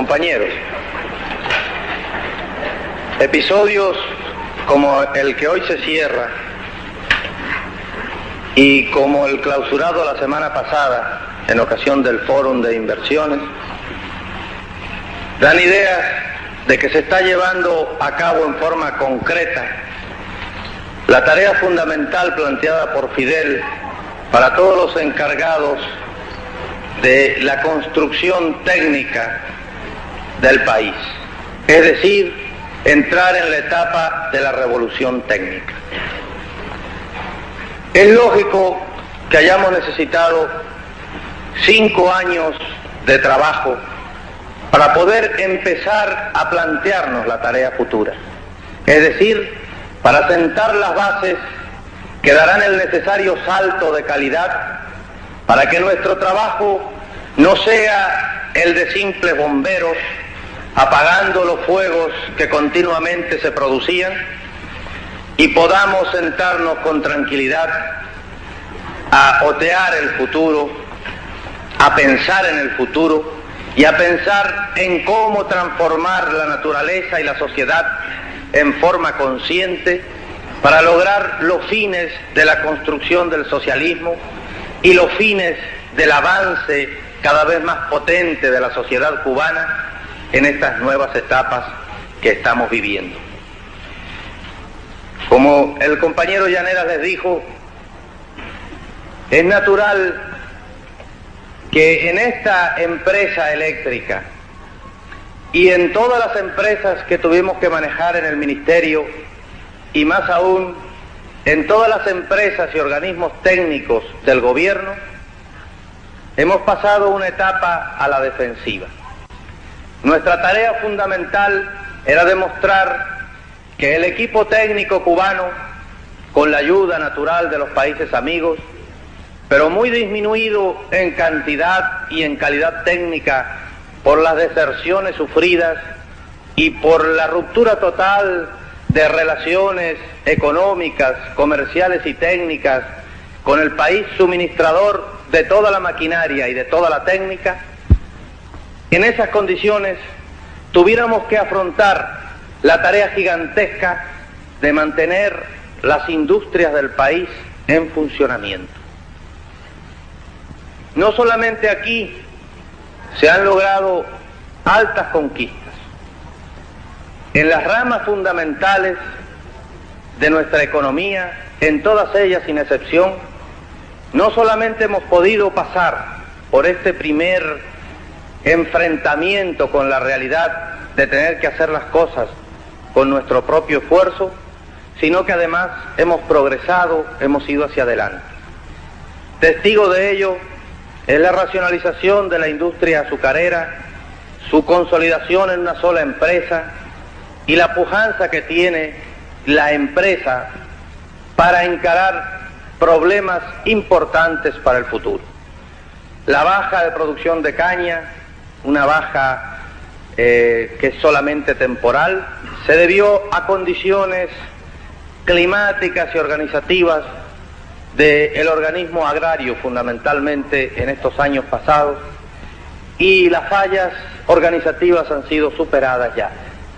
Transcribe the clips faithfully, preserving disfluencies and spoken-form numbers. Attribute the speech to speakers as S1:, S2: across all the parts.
S1: Compañeros, episodios como el que hoy se cierra y como el clausurado la semana pasada en ocasión del Fórum de Inversiones dan idea de que se está llevando a cabo en forma concreta la tarea fundamental planteada por Fidel para todos los encargados de la construcción técnica del país, es decir, entrar en la etapa de la revolución técnica. Es lógico que hayamos necesitado cinco años de trabajo para poder empezar a plantearnos la tarea futura, es decir, para sentar las bases que darán el necesario salto de calidad para que nuestro trabajo no sea el de simples bomberos apagando los fuegos que continuamente se producían y podamos sentarnos con tranquilidad a otear el futuro, a pensar en el futuro y a pensar en cómo transformar la naturaleza y la sociedad en forma consciente para lograr los fines de la construcción del socialismo y los fines del avance cada vez más potente de la sociedad cubana en estas nuevas etapas que estamos viviendo. Como el compañero Llaneras les dijo, es natural que en esta empresa eléctrica y en todas las empresas que tuvimos que manejar en el ministerio y más aún en todas las empresas y organismos técnicos del gobierno, hemos pasado una etapa a la defensiva. Nuestra tarea fundamental era demostrar que el equipo técnico cubano, con la ayuda natural de los países amigos, pero muy disminuido en cantidad y en calidad técnica por las deserciones sufridas y por la ruptura total de relaciones económicas, comerciales y técnicas con el país suministrador de toda la maquinaria y de toda la técnica, en esas condiciones tuviéramos que afrontar la tarea gigantesca de mantener las industrias del país en funcionamiento. No solamente aquí se han logrado altas conquistas. En las ramas fundamentales de nuestra economía, en todas ellas sin excepción, no solamente hemos podido pasar por este primer enfrentamiento con la realidad de tener que hacer las cosas con nuestro propio esfuerzo, sino que además hemos progresado, hemos ido hacia adelante. Testigo de ello es la racionalización de la industria azucarera, su consolidación en una sola empresa y la pujanza que tiene la empresa para encarar problemas importantes para el futuro. La baja de producción de caña, una baja eh, que es solamente temporal, se debió a condiciones climáticas y organizativas del organismo agrario fundamentalmente en estos años pasados, y las fallas organizativas han sido superadas ya.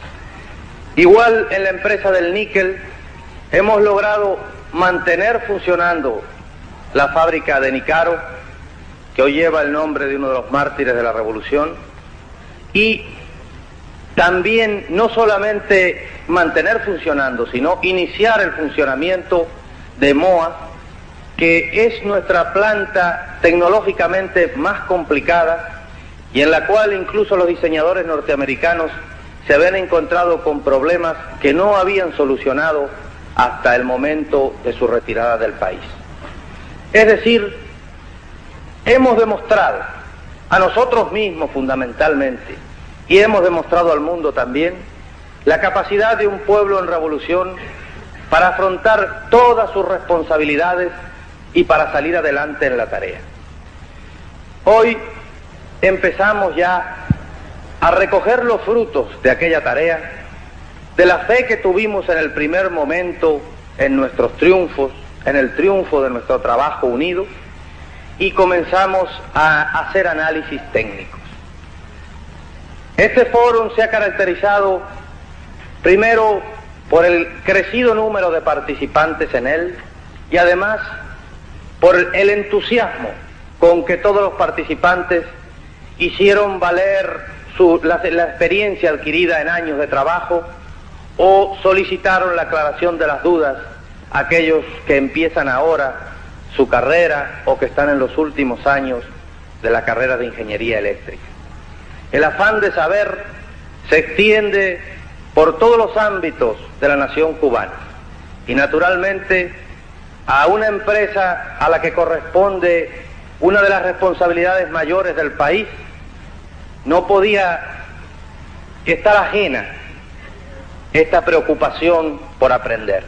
S1: Igual en la empresa del níquel hemos logrado mantener funcionando la fábrica de Nicaro, que hoy lleva el nombre de uno de los mártires de la revolución, y también no solamente mantener funcionando, sino iniciar el funcionamiento de MOA, que es nuestra planta tecnológicamente más complicada y en la cual incluso los diseñadores norteamericanos se habían encontrado con problemas que no habían solucionado hasta el momento de su retirada del país. Es decir, hemos demostrado a nosotros mismos fundamentalmente, y hemos demostrado al mundo también, la capacidad de un pueblo en revolución para afrontar todas sus responsabilidades y para salir adelante en la tarea. Hoy empezamos ya a recoger los frutos de aquella tarea, de la fe que tuvimos en el primer momento en nuestros triunfos, en el triunfo de nuestro trabajo unido, y comenzamos a hacer análisis técnicos. Este foro se ha caracterizado primero por el crecido número de participantes en él y además por el entusiasmo con que todos los participantes hicieron valer su, la, la experiencia adquirida en años de trabajo o solicitaron la aclaración de las dudas a aquellos que empiezan ahora su carrera o que están en los últimos años de la carrera de ingeniería eléctrica. El afán de saber se extiende por todos los ámbitos de la nación cubana y naturalmente a una empresa a la que corresponde una de las responsabilidades mayores del país no podía estar ajena esta preocupación por aprender.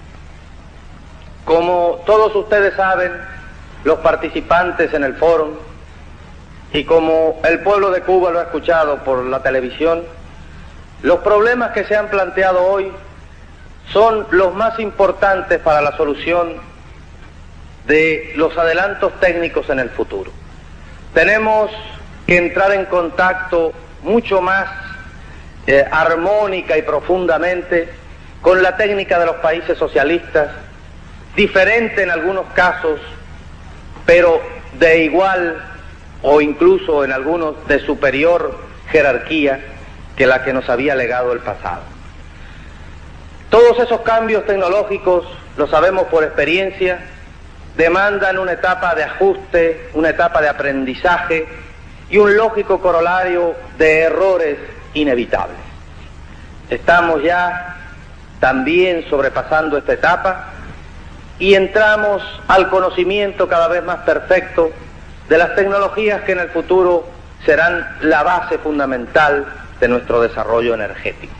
S1: Como todos ustedes saben, los participantes en el foro, y como el pueblo de Cuba lo ha escuchado por la televisión, los problemas que se han planteado hoy son los más importantes para la solución de los adelantos técnicos en el futuro. Tenemos que entrar en contacto mucho más eh, armónica y profundamente con la técnica de los países socialistas, diferente en algunos casos, pero de igual o incluso en algunos de superior jerarquía que la que nos había legado el pasado. Todos esos cambios tecnológicos, lo sabemos por experiencia, demandan una etapa de ajuste, una etapa de aprendizaje y un lógico corolario de errores inevitables. Estamos ya también sobrepasando esta etapa y entramos al conocimiento cada vez más perfecto de las tecnologías que en el futuro serán la base fundamental de nuestro desarrollo energético.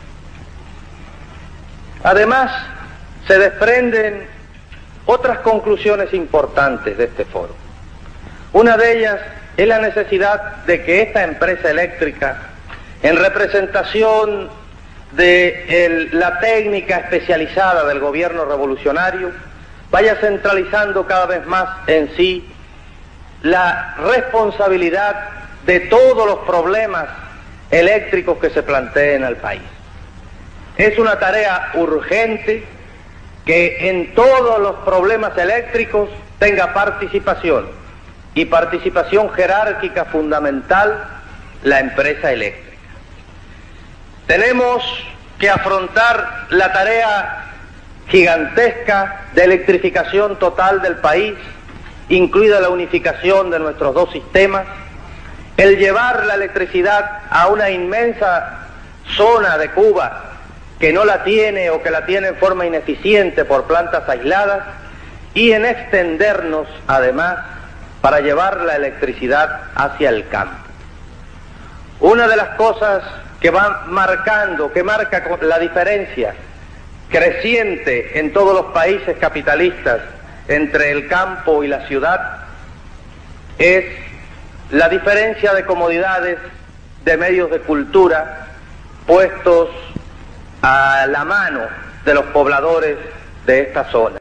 S1: Además, se desprenden otras conclusiones importantes de este foro. Una de ellas es la necesidad de que esta empresa eléctrica, en representación de el, la técnica especializada del gobierno revolucionario, vaya centralizando cada vez más en sí la responsabilidad de todos los problemas eléctricos que se planteen al país. Es una tarea urgente que en todos los problemas eléctricos tenga participación, y participación jerárquica fundamental la empresa eléctrica. Tenemos que afrontar la tarea gigantesca de electrificación total del país, incluida la unificación de nuestros dos sistemas, el llevar la electricidad a una inmensa zona de Cuba que no la tiene o que la tiene en forma ineficiente por plantas aisladas, y en extendernos además para llevar la electricidad hacia el campo. Una de las cosas que va marcando, que marca la diferencia creciente en todos los países capitalistas entre el campo y la ciudad es la diferencia de comodidades, de medios de cultura puestos a la mano de los pobladores de esta zona.